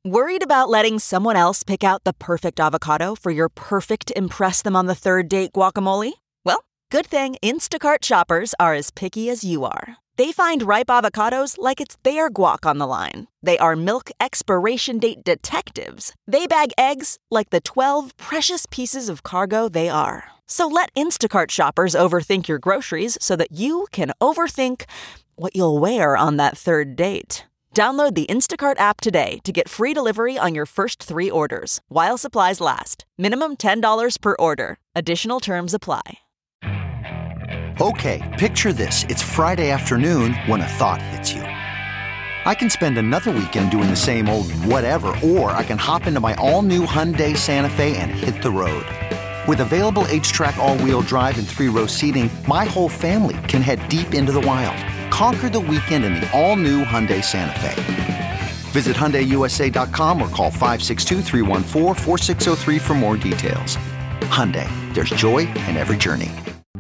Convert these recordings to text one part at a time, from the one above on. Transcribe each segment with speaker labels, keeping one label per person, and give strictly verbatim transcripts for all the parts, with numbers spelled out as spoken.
Speaker 1: Worried about letting someone else pick out the perfect avocado for your perfect impress them on the third date guacamole? Well, good thing Instacart shoppers are as picky as you are. They find ripe avocados like it's their guac on the line. They are milk expiration date detectives. They bag eggs like the twelve precious pieces of cargo they are. So let Instacart shoppers overthink your groceries so that you can overthink what you'll wear on that third date. Download the Instacart app today to get free delivery on your first three orders, while supplies last. Minimum ten dollars per order. Additional terms apply.
Speaker 2: Okay, picture this. It's Friday afternoon when a thought hits you. I can spend another weekend doing the same old whatever, or I can hop into my all-new Hyundai Santa Fe and hit the road. With available H-Track all-wheel drive and three-row seating, my whole family can head deep into the wild. Conquer the weekend in the all-new Hyundai Santa Fe. Visit Hyundai U S A dot com or call five six two, three one four, four six zero three for more details. Hyundai, there's joy in every journey.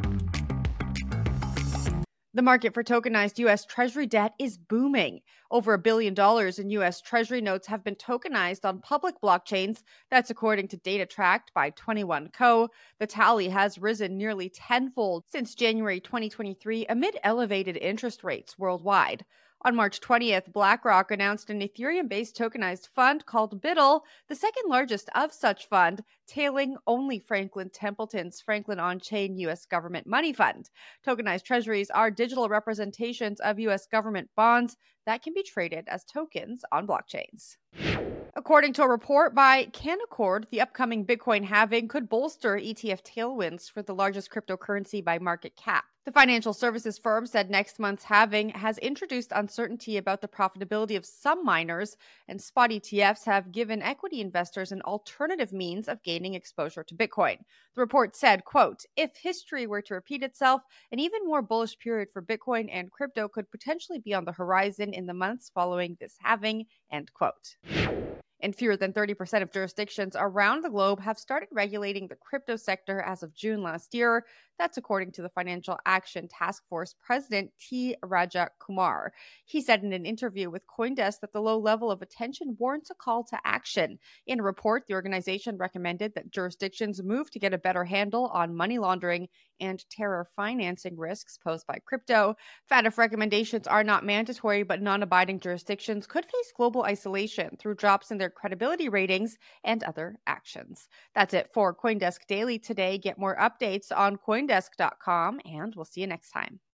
Speaker 3: The market for tokenized U S Treasury debt is booming. Over a billion dollars in U S Treasury notes have been tokenized on public blockchains. That's according to data tracked by twenty-one Co. The tally has risen nearly tenfold since January twenty twenty-three amid elevated interest rates worldwide. On March twentieth, BlackRock announced an Ethereum-based tokenized fund called BUIDL, the second largest of such fund, tailing only Franklin Templeton's Franklin On-Chain U S Government Money Fund. Tokenized treasuries are digital representations of U S government bonds that can be traded as tokens on blockchains. According to a report by Canaccord, the upcoming Bitcoin halving could bolster E T F tailwinds for the largest cryptocurrency by market cap. The financial services firm said next month's halving has introduced uncertainty about the profitability of some miners, and spot E T Fs have given equity investors an alternative means of gaining exposure to Bitcoin. The report said, quote, if history were to repeat itself, an even more bullish period for Bitcoin and crypto could potentially be on the horizon in the months following this halving, end quote. And fewer than thirty percent of jurisdictions around the globe have started regulating the crypto sector as of June last year. That's according to the Financial Action Task Force President T. Raja Kumar. He said in an interview with CoinDesk that the low level of attention warrants a call to action. In a report, the organization recommended that jurisdictions move to get a better handle on money laundering and terror financing risks posed by crypto. F A T F recommendations are not mandatory, but non-abiding jurisdictions could face global isolation through drops in their credibility ratings and other actions. That's it for CoinDesk Daily today. Get more updates on coindesk dot com, and we'll see you next time.